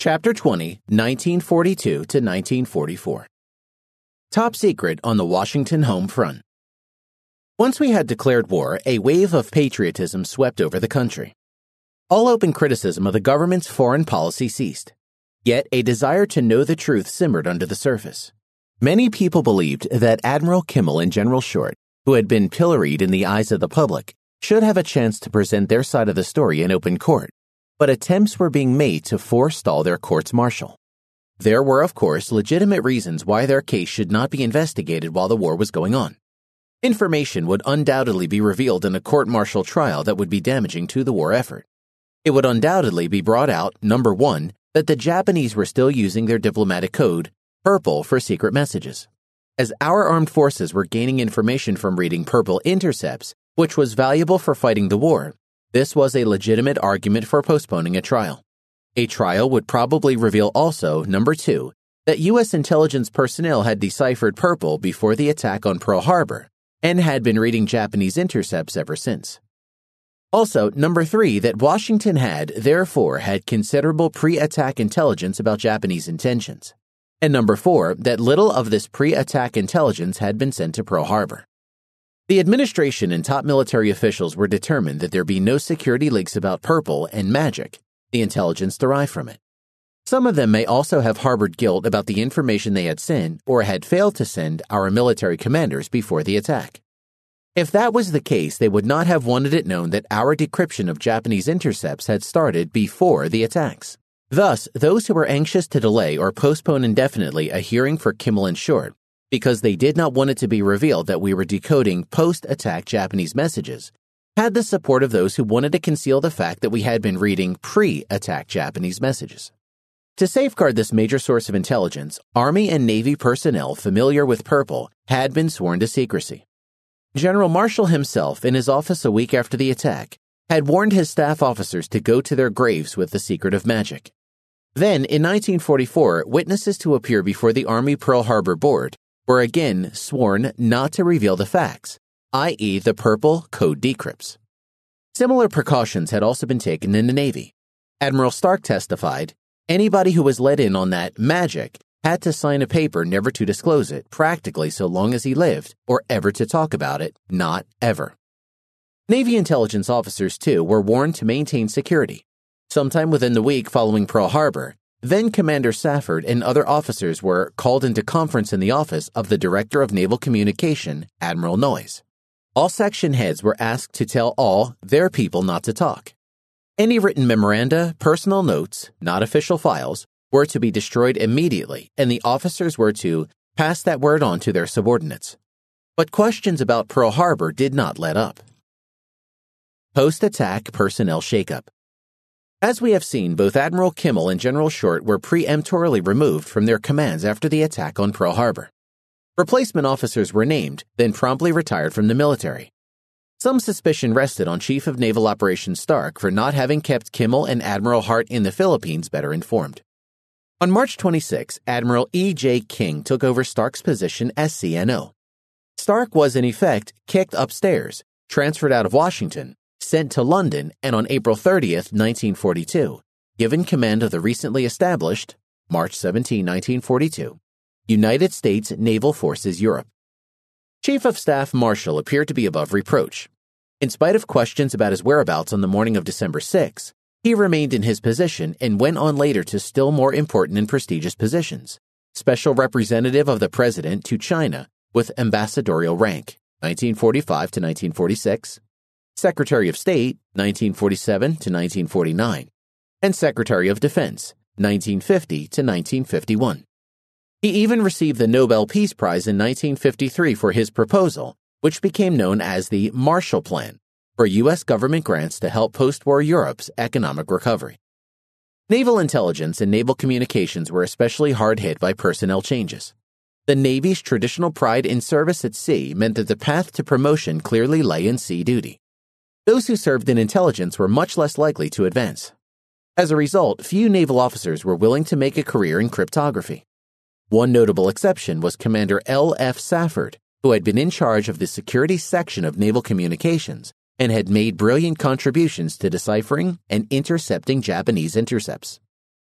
Chapter 20, 1942 to 1944. Top Secret on the Washington Home Front. Once we had declared war, a wave of patriotism swept over the country. All open criticism of the government's foreign policy ceased. Yet a desire to know the truth simmered under the surface. Many people believed that Admiral Kimmel and General Short, who had been pilloried in the eyes of the public, should have a chance to present their side of the story in open court. But attempts were being made to forestall their courts-martial. There were, of course, legitimate reasons why their case should not be investigated while the war was going on. Information would undoubtedly be revealed in a court-martial trial that would be damaging to the war effort. It would undoubtedly be brought out, number one, that the Japanese were still using their diplomatic code, Purple, for secret messages. As our armed forces were gaining information from reading Purple intercepts, which was valuable for fighting the war, this was a legitimate argument for postponing a trial. A trial would probably reveal also, number two, that U.S. intelligence personnel had deciphered Purple before the attack on Pearl Harbor and had been reading Japanese intercepts ever since. Also, number three, that Washington had, therefore, had considerable pre-attack intelligence about Japanese intentions. And number four, that little of this pre-attack intelligence had been sent to Pearl Harbor. The administration and top military officials were determined that there be no security leaks about Purple and Magic, the intelligence derived from it. Some of them may also have harbored guilt about the information they had sent or had failed to send our military commanders before the attack. If that was the case, they would not have wanted it known that our decryption of Japanese intercepts had started before the attacks. Thus, those who were anxious to delay or postpone indefinitely a hearing for Kimmel and Short, because they did not want it to be revealed that we were decoding post-attack Japanese messages, had the support of those who wanted to conceal the fact that we had been reading pre-attack Japanese messages. To safeguard this major source of intelligence, Army and Navy personnel familiar with Purple had been sworn to secrecy. General Marshall himself, in his office a week after the attack, had warned his staff officers to go to their graves with the secret of magic. Then, in 1944, witnesses to appear before the Army Pearl Harbor Board were again sworn not to reveal the facts, i.e. the Purple code decrypts. Similar precautions had also been taken in the Navy. Admiral Stark testified, anybody who was let in on that magic had to sign a paper never to disclose it, practically so long as he lived, or ever to talk about it, not ever. Navy intelligence officers, too, were warned to maintain security. Sometime within the week following Pearl Harbor, then Commander Safford and other officers were called into conference in the office of the Director of Naval Communication, Admiral Noyes. All section heads were asked to tell all their people not to talk. Any written memoranda, personal notes, not official files, were to be destroyed immediately, and the officers were to pass that word on to their subordinates. But questions about Pearl Harbor did not let up. Post-attack personnel shakeup. As we have seen, both Admiral Kimmel and General Short were preemptorily removed from their commands after the attack on Pearl Harbor. Replacement officers were named, then promptly retired from the military. Some suspicion rested on Chief of Naval Operations Stark for not having kept Kimmel and Admiral Hart in the Philippines better informed. On March 26, Admiral E.J. King took over Stark's position as CNO. Stark was, in effect, kicked upstairs, transferred out of Washington, sent to London, and on April 30th, 1942, given command of the recently established, March 17, 1942, United States Naval Forces Europe. Chief of Staff Marshall appeared to be above reproach. In spite of questions about his whereabouts on the morning of December 6, he remained in his position and went on later to still more important and prestigious positions. Special Representative of the President to China with ambassadorial rank, 1945 to 1946, Secretary of State, 1947 to 1949, and Secretary of Defense, 1950 to 1951. He even received the Nobel Peace Prize in 1953 for his proposal, which became known as the Marshall Plan, for U.S. government grants to help post-war Europe's economic recovery. Naval intelligence and naval communications were especially hard hit by personnel changes. The Navy's traditional pride in service at sea meant that the path to promotion clearly lay in sea duty. Those who served in intelligence were much less likely to advance. As a result, few naval officers were willing to make a career in cryptography. One notable exception was Commander L.F. Safford, who had been in charge of the security section of naval communications and had made brilliant contributions to deciphering and intercepting Japanese intercepts.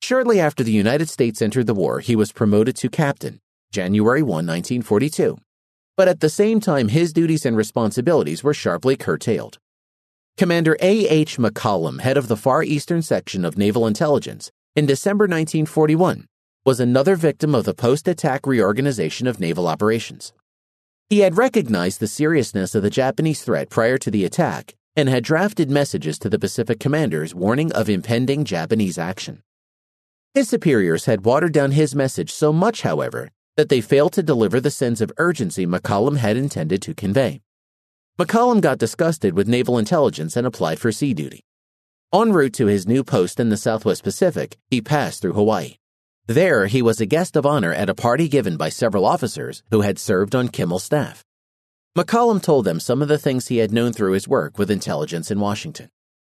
Shortly after the United States entered the war, he was promoted to captain, January 1, 1942. But at the same time, his duties and responsibilities were sharply curtailed. Commander A.H. McCollum, head of the Far Eastern Section of Naval Intelligence, in December 1941, was another victim of the post-attack reorganization of naval operations. He had recognized the seriousness of the Japanese threat prior to the attack and had drafted messages to the Pacific commanders warning of impending Japanese action. His superiors had watered down his message so much, however, that they failed to deliver the sense of urgency McCollum had intended to convey. McCollum got disgusted with naval intelligence and applied for sea duty. En route to his new post in the Southwest Pacific, he passed through Hawaii. There, he was a guest of honor at a party given by several officers who had served on Kimmel's staff. McCollum told them some of the things he had known through his work with intelligence in Washington.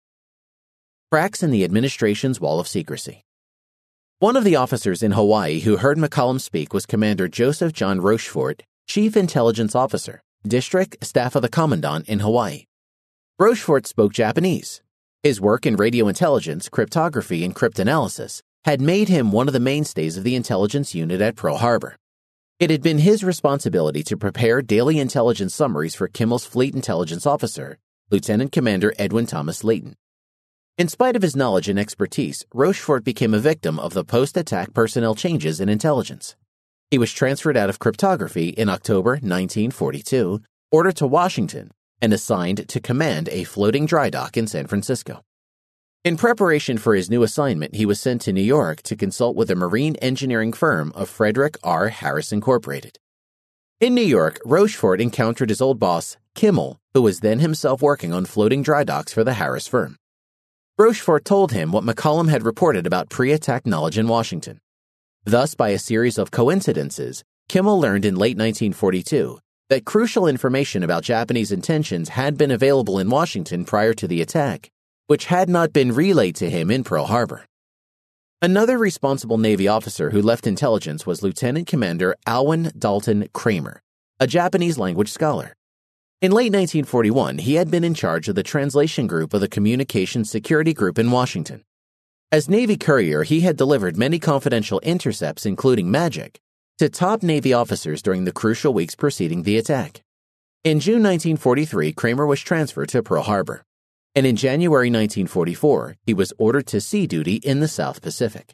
Cracks in the administration's wall of secrecy. One of the officers in Hawaii who heard McCollum speak was Commander Joseph John Rochefort, Chief Intelligence Officer, District Staff of the Commandant in Hawaii. Rochefort spoke Japanese. His work in radio intelligence, cryptography, and cryptanalysis had made him one of the mainstays of the intelligence unit at Pearl Harbor. It had been his responsibility to prepare daily intelligence summaries for Kimmel's Fleet Intelligence Officer, Lieutenant Commander Edwin Thomas Layton. In spite of his knowledge and expertise, Rochefort became a victim of the post-attack personnel changes in intelligence. He was transferred out of cryptography in October 1942, ordered to Washington, and assigned to command a floating dry dock in San Francisco. In preparation for his new assignment, he was sent to New York to consult with a marine engineering firm of Frederick R. Harris Incorporated. In New York, Rochefort encountered his old boss, Kimmel, who was then himself working on floating dry docks for the Harris firm. Rochefort told him what McCollum had reported about pre-attack knowledge in Washington. Thus, by a series of coincidences, Kimmel learned in late 1942 that crucial information about Japanese intentions had been available in Washington prior to the attack, which had not been relayed to him in Pearl Harbor. Another responsible Navy officer who left intelligence was Lieutenant Commander Alwyn Dalton Kramer, a Japanese language scholar. In late 1941, he had been in charge of the translation group of the Communications Security Group in Washington. As Navy courier, he had delivered many confidential intercepts, including magic, to top Navy officers during the crucial weeks preceding the attack. In June 1943, Kramer was transferred to Pearl Harbor, and in January 1944, he was ordered to sea duty in the South Pacific.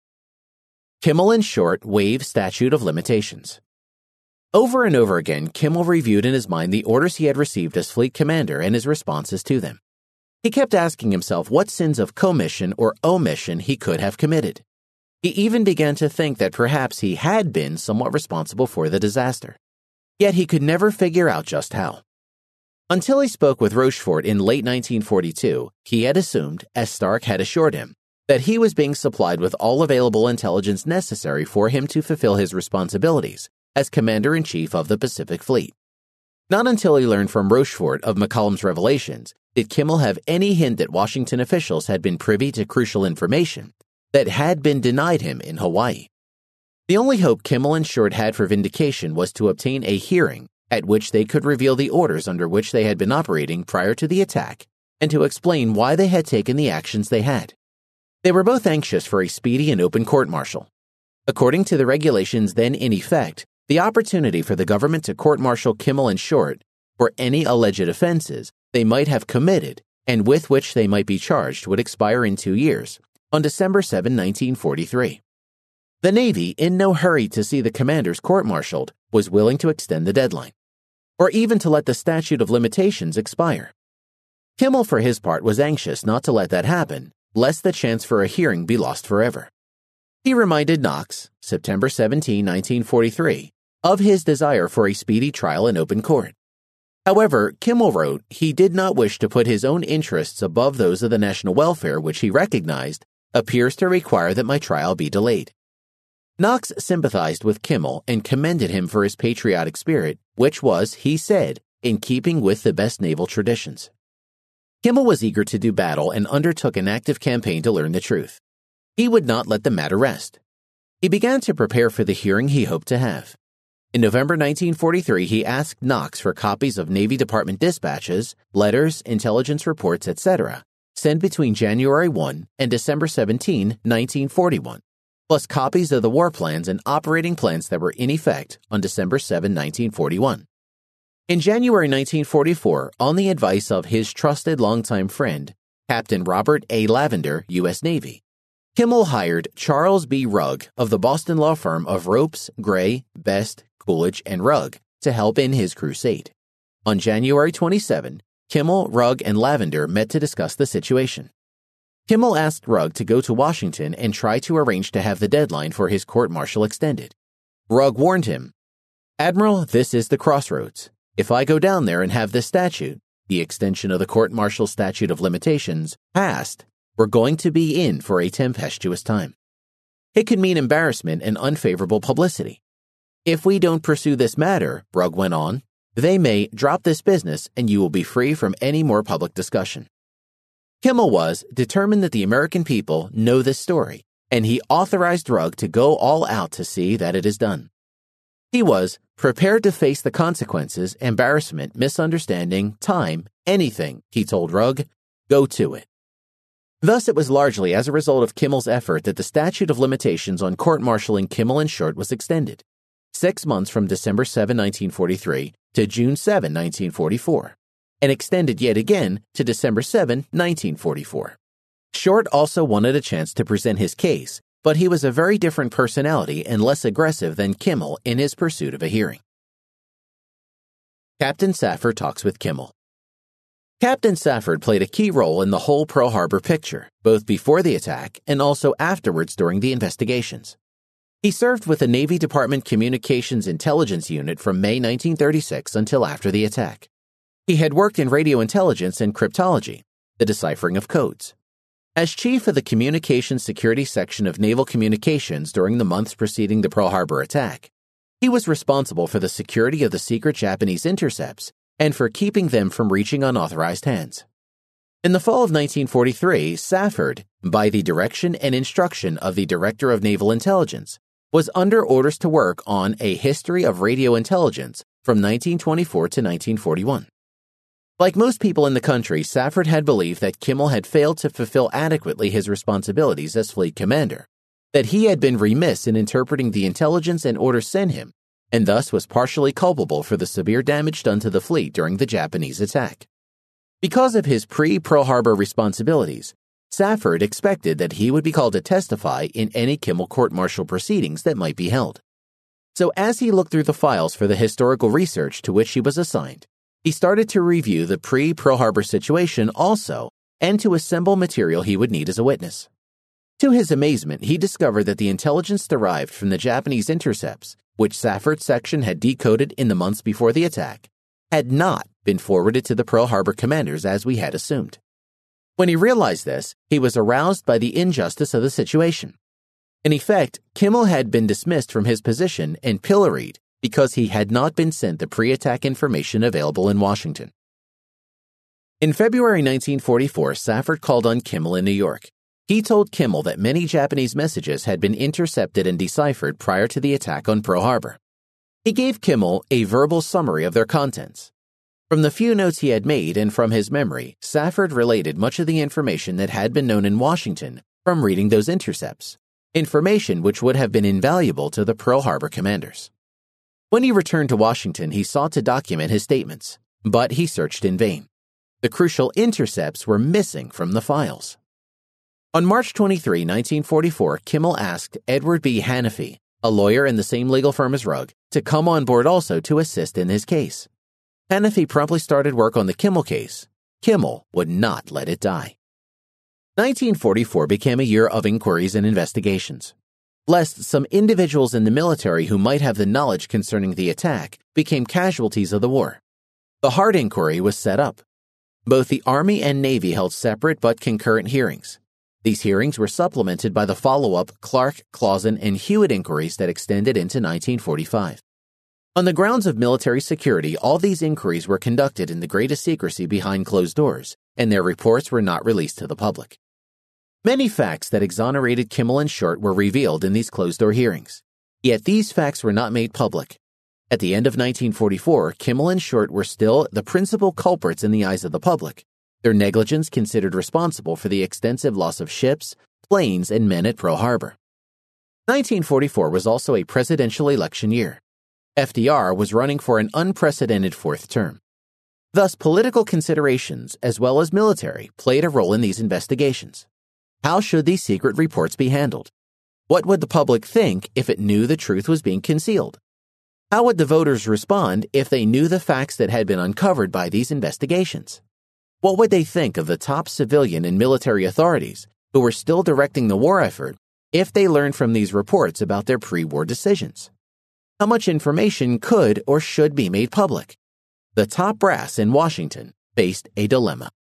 Kimmel and Short waive statute of limitations. Over and over again, Kimmel reviewed in his mind the orders he had received as fleet commander and his responses to them. He kept asking himself what sins of commission or omission he could have committed. He even began to think that perhaps he had been somewhat responsible for the disaster. Yet he could never figure out just how. Until he spoke with Rochefort in late 1942, he had assumed, as Stark had assured him, that he was being supplied with all available intelligence necessary for him to fulfill his responsibilities as Commander-in-Chief of the Pacific Fleet. Not until he learned from Rochefort of McCollum's revelations did Kimmel have any hint that Washington officials had been privy to crucial information that had been denied him in Hawaii. The only hope Kimmel and Short had for vindication was to obtain a hearing at which they could reveal the orders under which they had been operating prior to the attack and to explain why they had taken the actions they had. They were both anxious for a speedy and open court-martial. According to the regulations then in effect, the opportunity for the government to court-martial Kimmel and Short for any alleged offenses they might have committed and with which they might be charged would expire in 2 years, on December 7, 1943. The Navy, in no hurry to see the commanders court-martialed, was willing to extend the deadline, or even to let the statute of limitations expire. Kimmel, for his part, was anxious not to let that happen, lest the chance for a hearing be lost forever. He reminded Knox, September 17, 1943, of his desire for a speedy trial in open court. However, Kimmel wrote he did not wish to put his own interests above those of the national welfare, which he recognized appears to require that my trial be delayed. Knox sympathized with Kimmel and commended him for his patriotic spirit, which was, he said, in keeping with the best naval traditions. Kimmel was eager to do battle and undertook an active campaign to learn the truth. He would not let the matter rest. He began to prepare for the hearing he hoped to have. In November 1943, he asked Knox for copies of Navy Department dispatches, letters, intelligence reports, etc., sent between January 1 and December 17, 1941, plus copies of the war plans and operating plans that were in effect on December 7, 1941. In January 1944, on the advice of his trusted longtime friend, Captain Robert A. Lavender, U.S. Navy, Kimmel hired Charles B. Rugg of the Boston law firm of Ropes, Gray, Best, Coolidge, and Rugg to help in his crusade. On January 27, Kimmel, Rugg, and Lavender met to discuss the situation. Kimmel asked Rugg to go to Washington and try to arrange to have the deadline for his court-martial extended. Rugg warned him, "Admiral, this is the crossroads. If I go down there and have this statute, the extension of the court-martial statute of limitations, passed, we're going to be in for a tempestuous time. It could mean embarrassment and unfavorable publicity. If we don't pursue this matter," Rugg went on, "they may drop this business and you will be free from any more public discussion." Kimmel was determined that the American people know this story, and he authorized Rugg to go all out to see that it is done. He was prepared to face the consequences, embarrassment, misunderstanding, time, anything, he told Rugg, go to it. Thus, it was largely as a result of Kimmel's effort that the statute of limitations on court-martialing Kimmel and Short was extended, 6 months from December 7, 1943 to June 7, 1944, and extended yet again to December 7, 1944. Short also wanted a chance to present his case, but he was a very different personality and less aggressive than Kimmel in his pursuit of a hearing. Captain Safford talks with Kimmel. Captain Safford played a key role in the whole Pearl Harbor picture, both before the attack and also afterwards during the investigations. He served with the Navy Department Communications Intelligence Unit from May 1936 until after the attack. He had worked in radio intelligence and cryptology, the deciphering of codes. As chief of the Communications Security Section of Naval Communications during the months preceding the Pearl Harbor attack, he was responsible for the security of the secret Japanese intercepts and for keeping them from reaching unauthorized hands. In the fall of 1943, Safford, by the direction and instruction of the Director of Naval Intelligence, was under orders to work on a history of radio intelligence from 1924 to 1941. Like most people in the country, Safford had believed that Kimmel had failed to fulfill adequately his responsibilities as fleet commander, that he had been remiss in interpreting the intelligence and orders sent him, and thus was partially culpable for the severe damage done to the fleet during the Japanese attack. Because of his pre-Pearl Harbor responsibilities, Safford expected that he would be called to testify in any Kimmel court-martial proceedings that might be held. So as he looked through the files for the historical research to which he was assigned, he started to review the pre-Pearl Harbor situation also and to assemble material he would need as a witness. To his amazement, he discovered that the intelligence derived from the Japanese intercepts, which Safford's section had decoded in the months before the attack, had not been forwarded to the Pearl Harbor commanders as we had assumed. When he realized this, he was aroused by the injustice of the situation. In effect, Kimmel had been dismissed from his position and pilloried because he had not been sent the pre-attack information available in Washington. In February 1944, Safford called on Kimmel in New York. He told Kimmel that many Japanese messages had been intercepted and deciphered prior to the attack on Pearl Harbor. He gave Kimmel a verbal summary of their contents. From the few notes he had made and from his memory, Safford related much of the information that had been known in Washington from reading those intercepts, information which would have been invaluable to the Pearl Harbor commanders. When he returned to Washington, he sought to document his statements, but he searched in vain. The crucial intercepts were missing from the files. On March 23, 1944, Kimmel asked Edward B. Hanafy, a lawyer in the same legal firm as Rugg, to come on board also to assist in his case. Hanafy promptly started work on the Kimmel case. Kimmel would not let it die. 1944 became a year of inquiries and investigations, lest some individuals in the military who might have the knowledge concerning the attack became casualties of the war. The Hart Inquiry was set up. Both the Army and Navy held separate but concurrent hearings. These hearings were supplemented by the follow-up Clark, Clausen, and Hewitt inquiries that extended into 1945. On the grounds of military security, all these inquiries were conducted in the greatest secrecy behind closed doors, and their reports were not released to the public. Many facts that exonerated Kimmel and Short were revealed in these closed-door hearings, yet these facts were not made public. At the end of 1944, Kimmel and Short were still the principal culprits in the eyes of the public, Their negligence considered responsible for the extensive loss of ships, planes, and men at Pearl Harbor. 1944 was also a presidential election year. FDR was running for an unprecedented fourth term. Thus, political considerations as well as military played a role in these investigations. How should these secret reports be handled? What would the public think if it knew the truth was being concealed? How would the voters respond if they knew the facts that had been uncovered by these investigations? What would they think of the top civilian and military authorities who were still directing the war effort if they learned from these reports about their pre-war decisions? How much information could or should be made public? The top brass in Washington faced a dilemma.